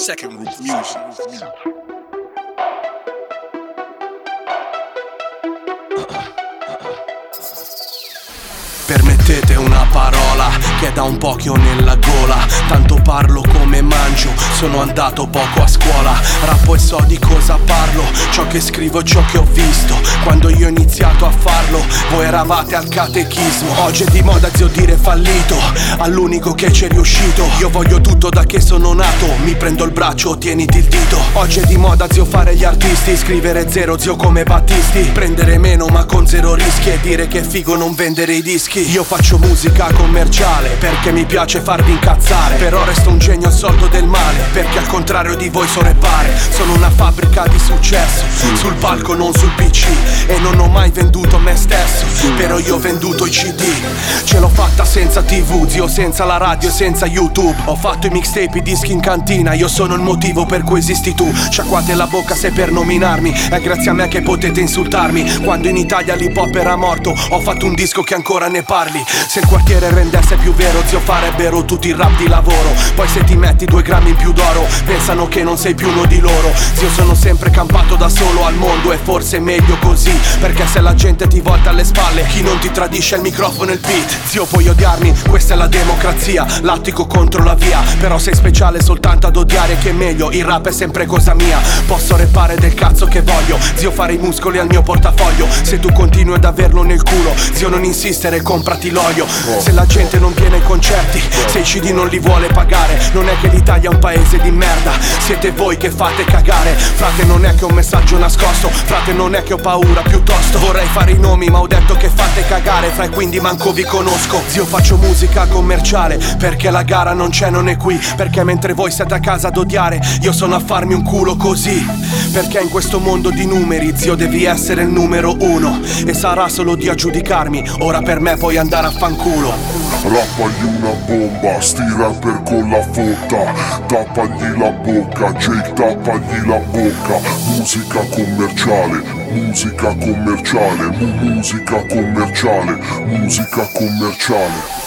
Second Roof Music. Permettete una parola che da un po' che ho nella gola. Tanto parlo come mangio, sono andato poco a scuola. Rappo e so di cosa parlo, ciò che scrivo è ciò che ho visto. Quando io ho iniziato a farlo, voi eravate al catechismo. Oggi è di moda zio dire fallito, all'unico che c'è riuscito. Io voglio tutto da che sono nato, mi prendo il braccio, tieniti il dito. Oggi è di moda zio fare gli artisti, scrivere zero zio come Battisti. Prendere meno ma con zero rischi e dire che è figo non vendere i dischi. Io faccio musica commerciale perché mi piace farvi incazzare, però resto un genio al soldo del male, perché al contrario di voi so repare. Sono una fabbrica di successo, sul palco non sul PC, e non ho mai venduto me stesso, però io ho venduto i CD. Ce l'ho fatta senza TV, zio, senza la radio e senza YouTube. Ho fatto i mixtape, i dischi in cantina, io sono il motivo per cui esisti tu. Sciacquate la bocca se per nominarmi è grazie a me che potete insultarmi. Quando in Italia l'hip hop era morto, ho fatto un disco che ancora ne parli. Se il quartiere rendesse più vero, zio, farebbero tutti il rap di lavoro. Poi se ti metti 2 grammi in più d'oro, pensano che non sei più uno di loro. Zio, sono sempre campato da solo al mondo e forse è meglio così, perché se la gente ti volta alle spalle, chi non ti tradisce è il microfono e il beat. Zio, puoi odiarmi, questa è la democrazia, l'attico contro la via. Però sei speciale soltanto ad odiare, che è meglio, il rap è sempre cosa mia. Posso rappare del cazzo che voglio, zio, fare i muscoli al mio portafoglio. Se tu continui ad averlo nel culo, zio, non insistere, comprati l'olio. Se la gente non viene ai concerti, se i CD non li vuole pagare, non è che l'Italia è un paese di merda, siete voi che fate cagare. Frate, non è che ho un messaggio nascosto, frate, non è che ho paura, piuttosto vorrei fare i nomi, ma ho detto che fate cagare, fra, e quindi manco vi conosco. Zio, faccio musica commerciale perché la gara non c'è, non è qui, perché mentre voi siete a casa ad odiare, io sono a farmi un culo così. Perché in questo mondo di numeri, zio, devi essere il numero 1, e sarà solo Dio a giudicarmi, ora per me puoi andare a fanculo. Rappagli una bomba, sti rapper con la fotta, tappagli la bocca, Jake tappagli la bocca. Musica commerciale, musica commerciale, musica commerciale, musica commerciale.